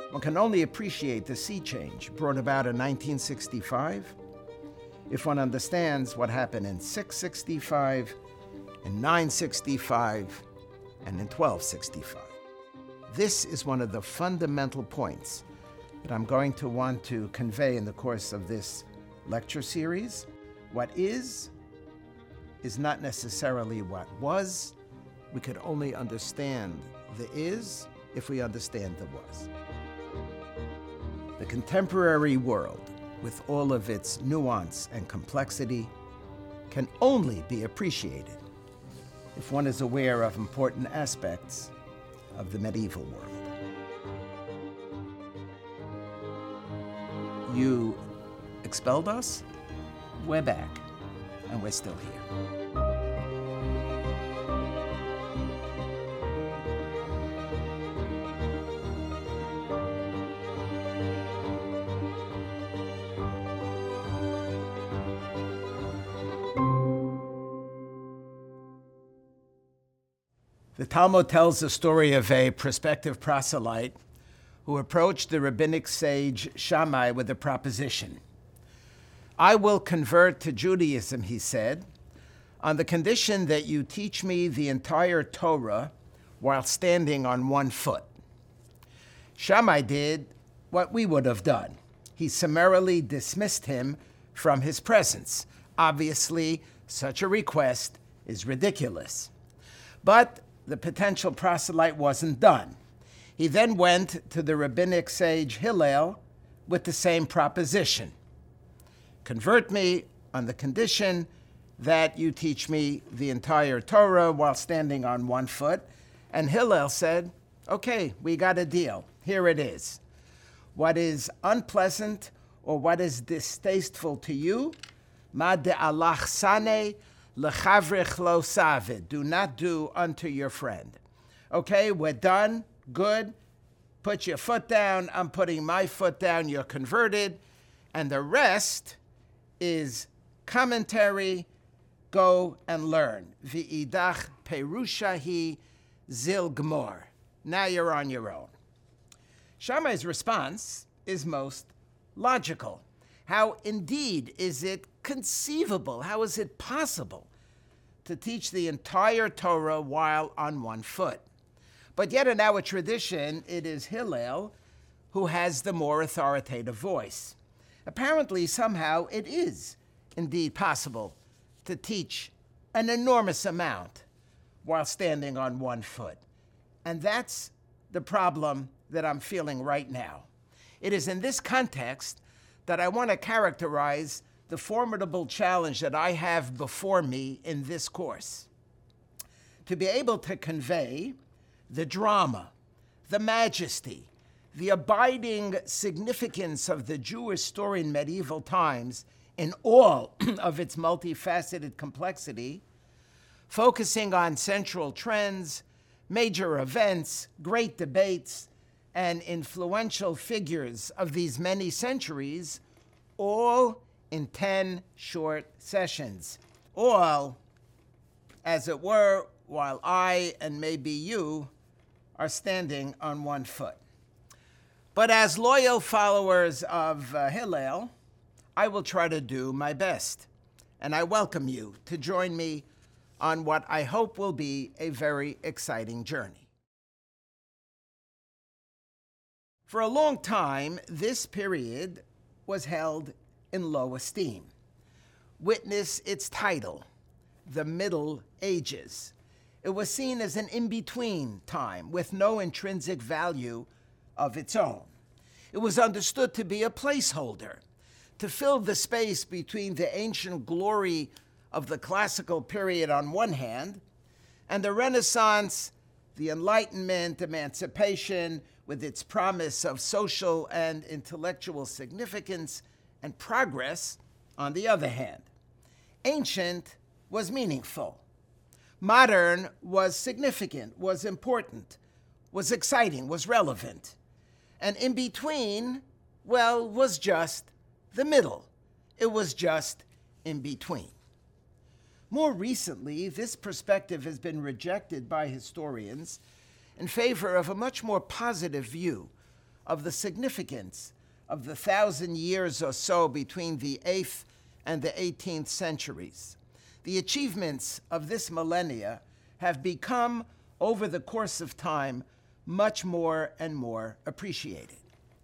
One can only appreciate the sea change brought about in 1965 if one understands what happened in 665, in 965, and in 1265. This is one of the fundamental points that I'm going to want to convey in the course of this lecture series. What is not necessarily what was. We could only understand the is if we understand the was. The contemporary world, with all of its nuance and complexity, can only be appreciated if one is aware of important aspects of the medieval world. You expelled us, we're back, and we're still here. The Talmud tells the story of a prospective proselyte who approached the rabbinic sage Shammai with a proposition. I will convert to Judaism, he said, on the condition that you teach me the entire Torah while standing on one foot. Shammai did what we would have done. He summarily dismissed him from his presence. Obviously, such a request is ridiculous. But the potential proselyte wasn't done. He then went to the rabbinic sage Hillel with the same proposition. Convert me on the condition that you teach me the entire Torah while standing on one foot. And Hillel said, okay, we got a deal. Here it is. What is unpleasant or what is distasteful to you, ma de'alach saneh L'chavrich lo savid. Do not do unto your friend. Okay, we're done. Good. Put your foot down. I'm putting my foot down. You're converted. And the rest is commentary. Go and learn. V'idach perushahi zil gmor. Now you're on your own. Shammai's response is most logical. How indeed is it conceivable? How is it possible to teach the entire Torah while on one foot? But yet in our tradition, it is Hillel who has the more authoritative voice. Apparently, somehow, it is indeed possible to teach an enormous amount while standing on one foot. And that's the problem that I'm feeling right now. It is in this context that I want to characterize the formidable challenge that I have before me in this course. To be able to convey the drama, the majesty, the abiding significance of the Jewish story in medieval times in all of its multifaceted complexity, focusing on central trends, major events, great debates, and influential figures of these many centuries, all in 10 short sessions, all, as it were, while I and maybe you are standing on one foot. But as loyal followers of Hillel, I will try to do my best, and I welcome you to join me on what I hope will be a very exciting journey. For a long time, this period was held in low esteem. Witness its title, the Middle Ages. It was seen as an in-between time with no intrinsic value of its own. It was understood to be a placeholder, to fill the space between the ancient glory of the classical period on one hand, and the Renaissance, the Enlightenment, emancipation, with its promise of social and intellectual significance and progress on the other hand. Ancient was meaningful. Modern was significant, was important, was exciting, was relevant. And in between, well, was just the middle. It was just in between. More recently, this perspective has been rejected by historians in favor of a much more positive view of the significance of the 1,000 years or so between the 8th and the 18th centuries. The achievements of this millennia have become, over the course of time, much more and more appreciated.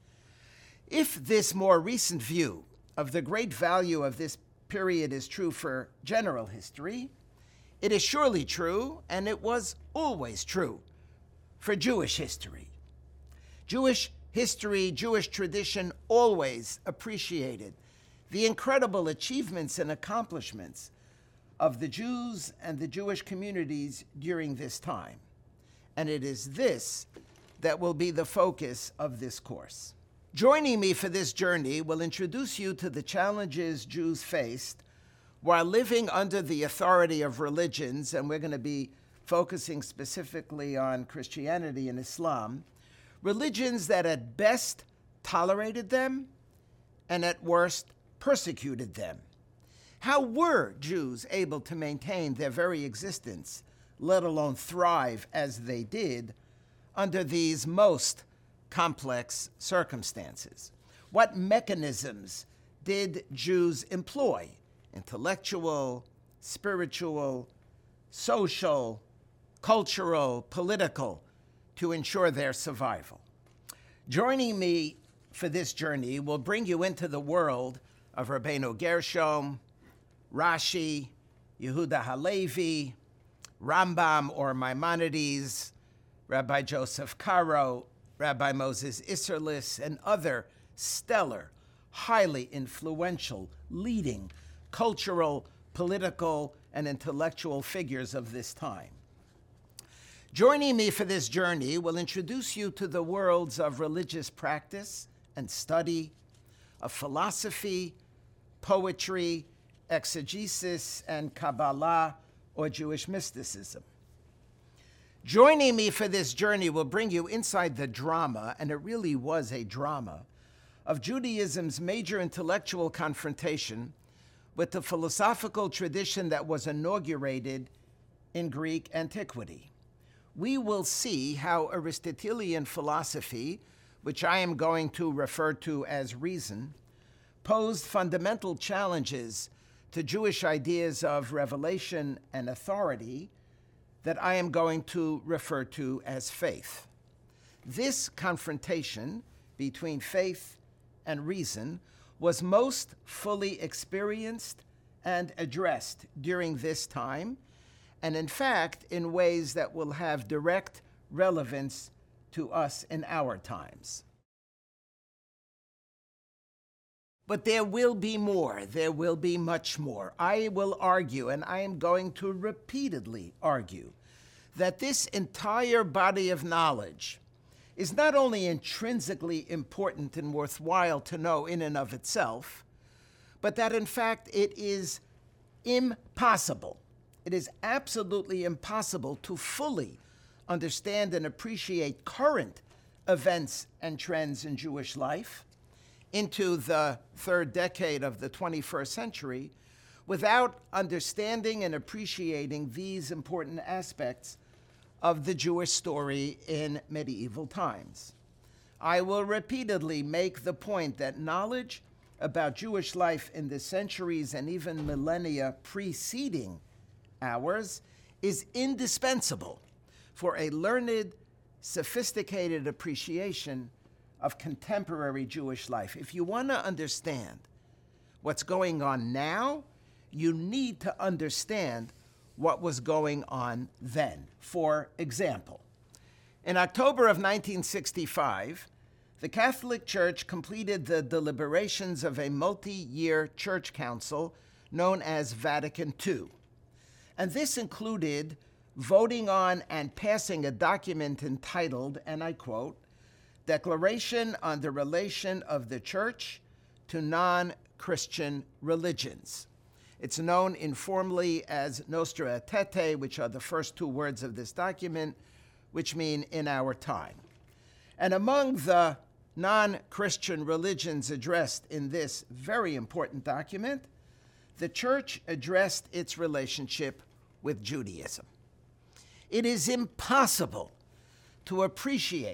If this more recent view of the great value of this period is true for general history, it is surely true, and it was always true, for Jewish history. Jewish history, Jewish tradition always appreciated the incredible achievements and accomplishments of the Jews and the Jewish communities during this time. And it is this that will be the focus of this course. Joining me for this journey will introduce you to the challenges Jews faced while living under the authority of religions, and we're going to be focusing specifically on Christianity and Islam, religions that at best tolerated them and at worst persecuted them. How were Jews able to maintain their very existence, let alone thrive as they did, under these most complex circumstances? What mechanisms did Jews employ? Intellectual, spiritual, social, cultural, political, to ensure their survival. Joining me for this journey will bring you into the world of Rabbeinu Gershom, Rashi, Yehuda Halevi, Rambam or Maimonides, Rabbi Joseph Caro, Rabbi Moses Isserlis, and other stellar, highly influential, leading cultural, political, and intellectual figures of this time. Joining me for this journey will introduce you to the worlds of religious practice and study, of philosophy, poetry, exegesis, and Kabbalah, or Jewish mysticism. Joining me for this journey will bring you inside the drama, and it really was a drama, of Judaism's major intellectual confrontation with the philosophical tradition that was inaugurated in Greek antiquity. We will see how Aristotelian philosophy, which I am going to refer to as reason, posed fundamental challenges to Jewish ideas of revelation and authority that I am going to refer to as faith. This confrontation between faith and reason was most fully experienced and addressed during this time, and in fact, in ways that will have direct relevance to us in our times. But there will be more. There will be much more. I will argue, and I am going to repeatedly argue, that this entire body of knowledge is not only intrinsically important and worthwhile to know in and of itself, but that in fact it is impossible. It is absolutely impossible to fully understand and appreciate current events and trends in Jewish life into the third decade of the 21st century without understanding and appreciating these important aspects of the Jewish story in medieval times. I will repeatedly make the point that knowledge about Jewish life in the centuries and even millennia preceding ours is indispensable for a learned, sophisticated appreciation of contemporary Jewish life. If you want to understand what's going on now, you need to understand what was going on then. For example, in October of 1965, the Catholic Church completed the deliberations of a multi-year church council known as Vatican II. And this included voting on and passing a document entitled, and I quote, Declaration on the Relation of the Church to Non-Christian Religions. It's known informally as Nostra Aetate, which are the first two words of this document, which mean in our time. And among the non-Christian religions addressed in this very important document, the Church addressed its relationship with Judaism. It is impossible to appreciate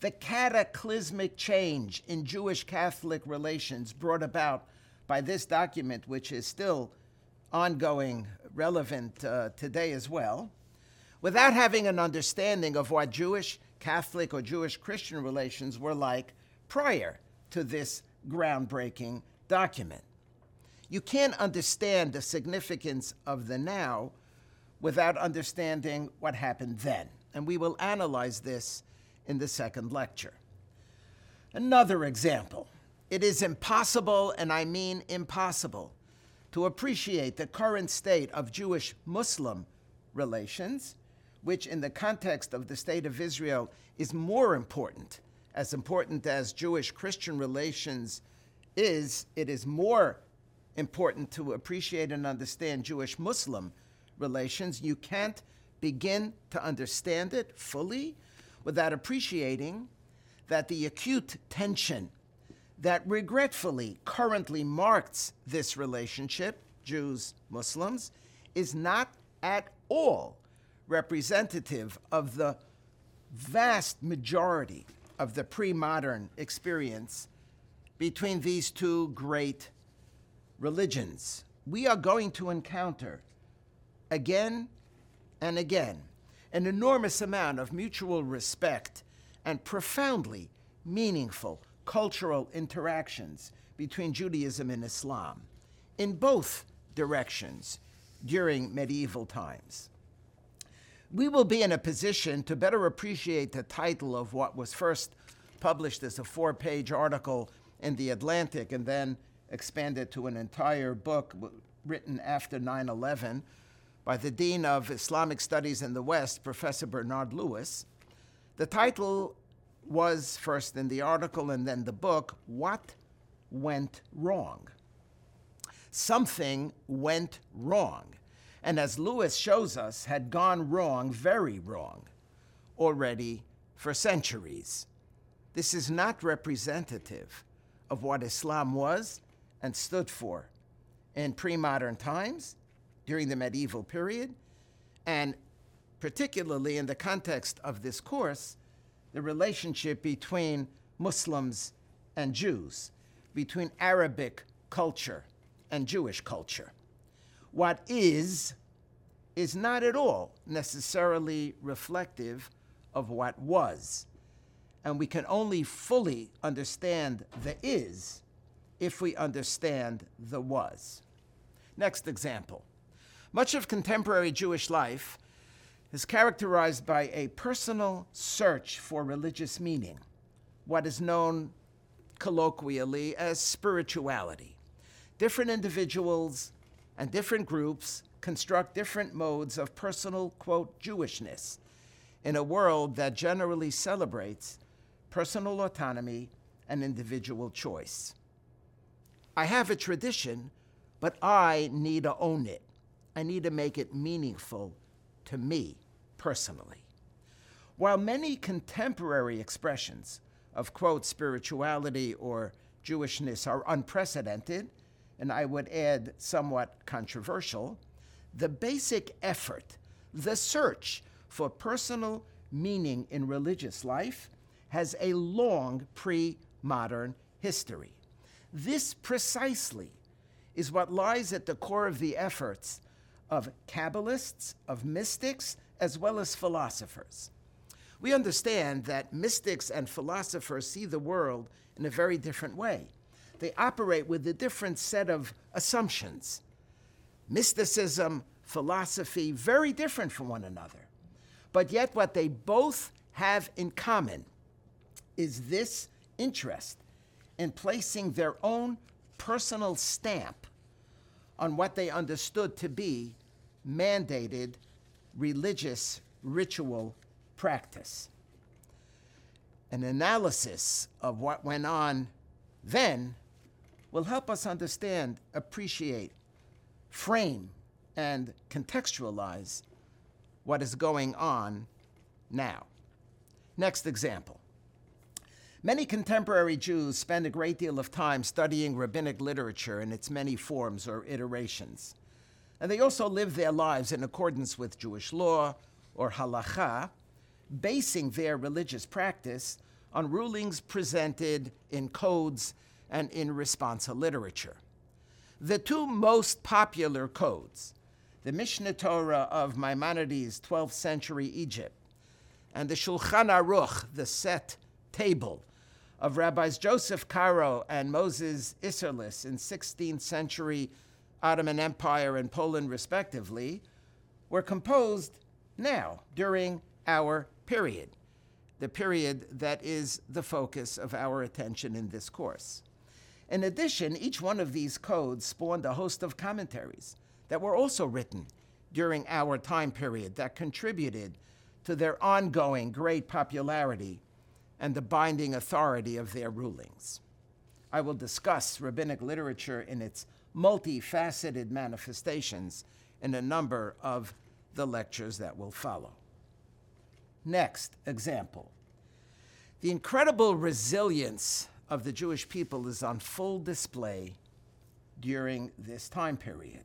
The cataclysmic change in Jewish-Catholic relations brought about by this document, which is still ongoing, relevant today as well, without having an understanding of what Jewish-Catholic or Jewish-Christian relations were like prior to this groundbreaking document. You can't understand the significance of the now without understanding what happened then, and we will analyze this in the second lecture. Another example. It is impossible, and I mean impossible, to appreciate the current state of Jewish-Muslim relations, which in the context of the State of Israel is more important as Jewish-Christian relations is. It is more important to appreciate and understand Jewish-Muslim relations. You can't begin to understand it fully without appreciating that the acute tension that regretfully currently marks this relationship, Jews-Muslims, is not at all representative of the vast majority of the pre-modern experience between these two great religions. We are going to encounter again and again an enormous amount of mutual respect and profoundly meaningful cultural interactions between Judaism and Islam in both directions during medieval times. We will be in a position to better appreciate the title of what was first published as a 4-page article in The Atlantic and then expanded to an entire book written after 9/11 by the Dean of Islamic Studies in the West, Professor Bernard Lewis. The title was first in the article and then the book, What Went Wrong? Something went wrong, and as Lewis shows us, had gone wrong, very wrong, already for centuries. This is not representative of what Islam was and stood for in pre-modern times, during the medieval period, and particularly in the context of this course, the relationship between Muslims and Jews, between Arabic culture and Jewish culture. What is not at all necessarily reflective of what was, and we can only fully understand the is if we understand the was. Next example. Much of contemporary Jewish life is characterized by a personal search for religious meaning, what is known colloquially as spirituality. Different individuals and different groups construct different modes of personal, quote, Jewishness in a world that generally celebrates personal autonomy and individual choice. I have a tradition, but I need to own it. I need to make it meaningful to me personally. While many contemporary expressions of, quote, spirituality or Jewishness are unprecedented, and I would add somewhat controversial, the basic effort, the search for personal meaning in religious life has a long pre-modern history. This precisely is what lies at the core of the efforts of Kabbalists, of mystics, as well as philosophers. We understand that mystics and philosophers see the world in a very different way. They operate with a different set of assumptions. Mysticism, philosophy, very different from one another. But yet what they both have in common is this interest in placing their own personal stamp on what they understood to be mandated religious ritual practice. An analysis of what went on then will help us understand, appreciate, frame, and contextualize what is going on now. Next example. Many contemporary Jews spend a great deal of time studying rabbinic literature in its many forms or iterations. And they also live their lives in accordance with Jewish law or halakha, basing their religious practice on rulings presented in codes and in responsa literature. The two most popular codes, the Mishneh Torah of Maimonides' 12th century Egypt, and the Shulchan Aruch, the set table of Rabbis Joseph Caro and Moses Isserlis in 16th century Ottoman Empire and Poland respectively, were composed now, during our period, the period that is the focus of our attention in this course. In addition, each one of these codes spawned a host of commentaries that were also written during our time period that contributed to their ongoing great popularity and the binding authority of their rulings. I will discuss rabbinic literature in its multifaceted manifestations in a number of the lectures that will follow. Next example. The incredible resilience of the Jewish people is on full display during this time period.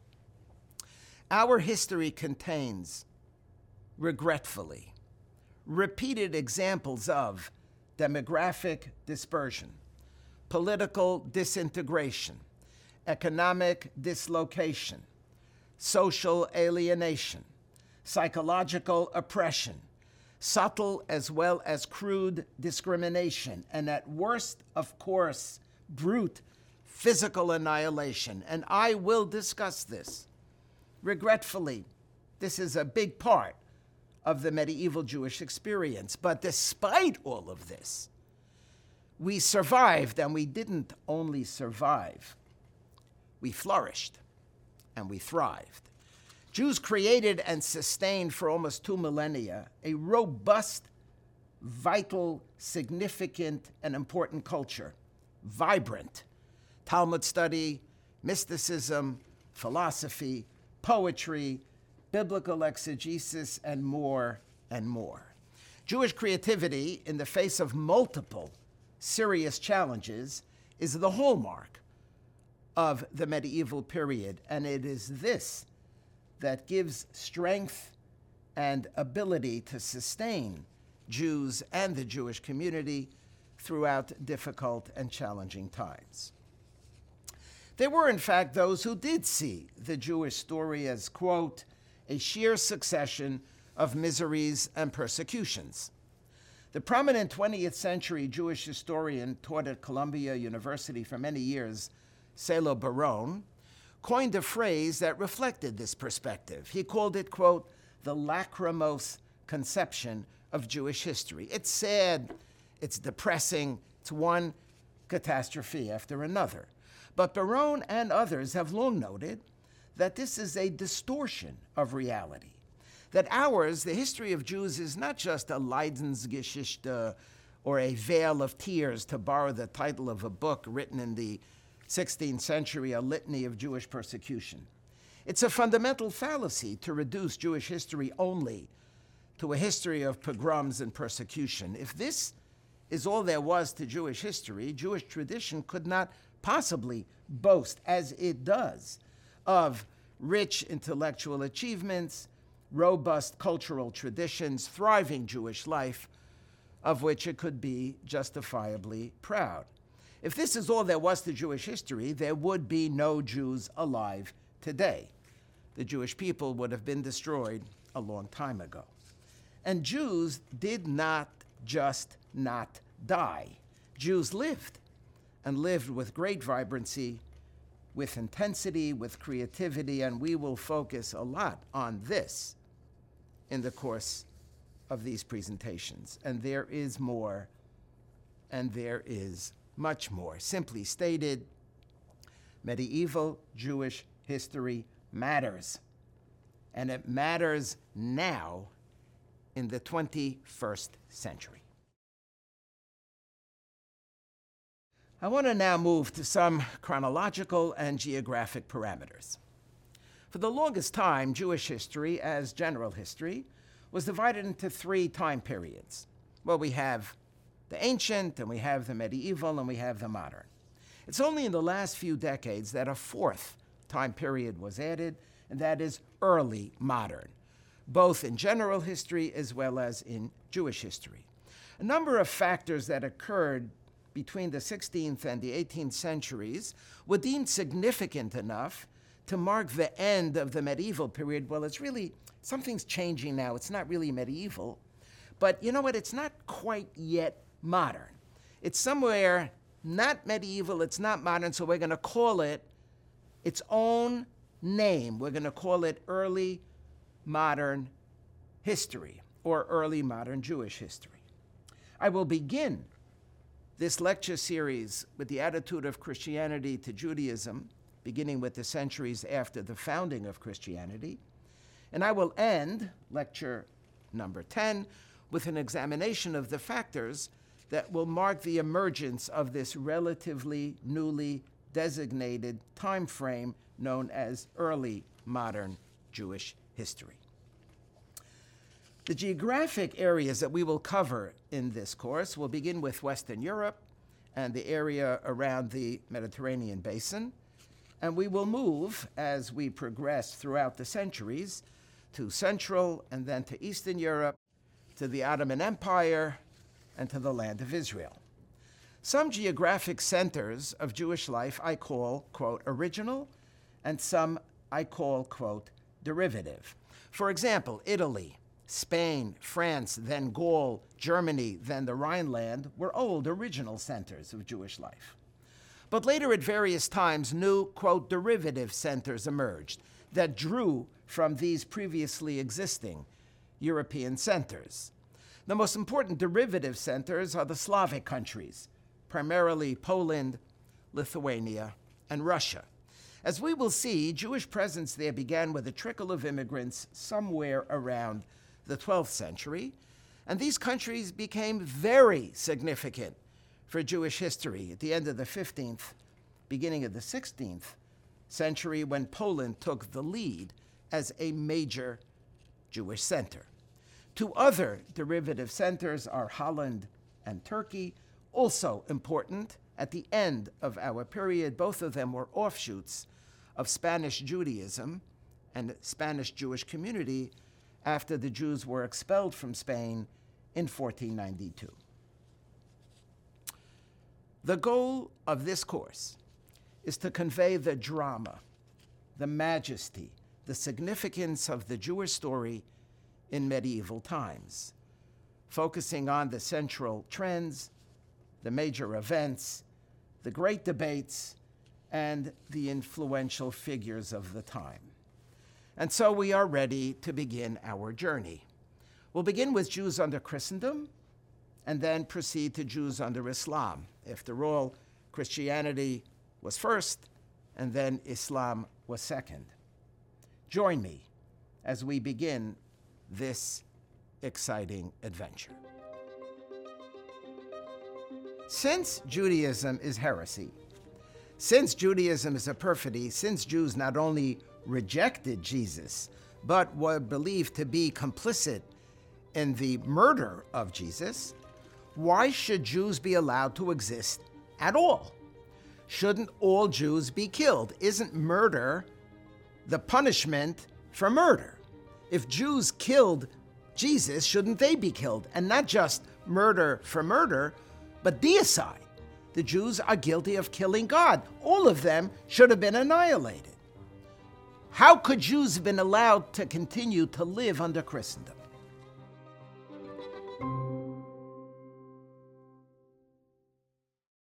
Our history contains, regretfully, repeated examples of demographic dispersion, political disintegration, economic dislocation, social alienation, psychological oppression, subtle as well as crude discrimination, and at worst, of course, brute physical annihilation. And I will discuss this. Regretfully, this is a big part of the medieval Jewish experience. But despite all of this, we survived, and we didn't only survive. We flourished, and we thrived. Jews created and sustained for almost 2 millennia a robust, vital, significant, and important culture, vibrant. Talmud study, mysticism, philosophy, poetry, biblical exegesis, and more and more. Jewish creativity in the face of multiple serious challenges is the hallmark of the medieval period, and it is this that gives strength and ability to sustain Jews and the Jewish community throughout difficult and challenging times. There were, in fact, those who did see the Jewish story as, quote, a sheer succession of miseries and persecutions. The prominent 20th century Jewish historian taught at Columbia University for many years, Selo Baron, coined a phrase that reflected this perspective. He called it, quote, the lachrymose conception of Jewish history. It's sad, it's depressing, it's one catastrophe after another. But Baron and others have long noted that this is a distortion of reality, that ours, the history of Jews, is not just a Leidensgeschichte or a veil of tears, to borrow the title of a book written in the 16th century, a litany of Jewish persecution. It's a fundamental fallacy to reduce Jewish history only to a history of pogroms and persecution. If this is all there was to Jewish history, Jewish tradition could not possibly boast, as it does, of rich intellectual achievements, robust cultural traditions, thriving Jewish life, of which it could be justifiably proud. If this is all there was to Jewish history, there would be no Jews alive today. The Jewish people would have been destroyed a long time ago. And Jews did not just not die. Jews lived, and lived with great vibrancy, with intensity, with creativity, and we will focus a lot on this in the course of these presentations. And there is more, and there is much more. Simply stated, medieval Jewish history matters, and it matters now in the 21st century. I want to now move to some chronological and geographic parameters. For the longest time, Jewish history, as general history, was divided into 3 time periods. Well, we have the ancient, and we have the medieval, and we have the modern. It's only in the last few decades that a 4th time period was added, and that is early modern, both in general history as well as in Jewish history. A number of factors that occurred between the 16th and the 18th centuries were deemed significant enough to mark the end of the medieval period. Well, something's changing now. It's not really medieval. But you know what? It's not quite yet modern. It's somewhere not medieval, it's not modern, so we're going to call it its own name. We're going to call it early modern history, or early modern Jewish history. I will begin this lecture series with the attitude of Christianity to Judaism, beginning with the centuries after the founding of Christianity. And I will end lecture number 10 with an examination of the factors that will mark the emergence of this relatively newly designated time frame known as early modern Jewish history. The geographic areas that we will cover in this course will begin with Western Europe and the area around the Mediterranean basin, and we will move as we progress throughout the centuries to Central and then to Eastern Europe, to the Ottoman Empire, and to the land of Israel. Some geographic centers of Jewish life I call, quote, original, and some I call, quote, derivative. For example, Italy, Spain, France, then Gaul, Germany, then the Rhineland were old original centers of Jewish life. But later at various times, new, quote, derivative centers emerged that drew from these previously existing European centers. The most important derivative centers are the Slavic countries, primarily Poland, Lithuania, and Russia. As we will see, Jewish presence there began with a trickle of immigrants somewhere around the 12th century, and these countries became very significant for Jewish history at the end of the 15th, beginning of the 16th century, when Poland took the lead as a major Jewish center. Two other derivative centers are Holland and Turkey, also important at the end of our period. Both of them were offshoots of Spanish Judaism and Spanish Jewish community after the Jews were expelled from Spain in 1492. The goal of this course is to convey the drama, the majesty, the significance of the Jewish story in medieval times, focusing on the central trends, the major events, the great debates, and the influential figures of the time. And so we are ready to begin our journey. We'll begin with Jews under Christendom and then proceed to Jews under Islam. After all, Christianity was first and then Islam was second. Join me as we begin this exciting adventure. Since Judaism is heresy, since Judaism is a perfidy, since Jews not only rejected Jesus, but were believed to be complicit in the murder of Jesus, why should Jews be allowed to exist at all? Shouldn't all Jews be killed? Isn't murder the punishment for murder? If Jews killed Jesus, shouldn't they be killed? And not just murder for murder, but deicide. The Jews are guilty of killing God. All of them should have been annihilated. How could Jews have been allowed to continue to live under Christendom?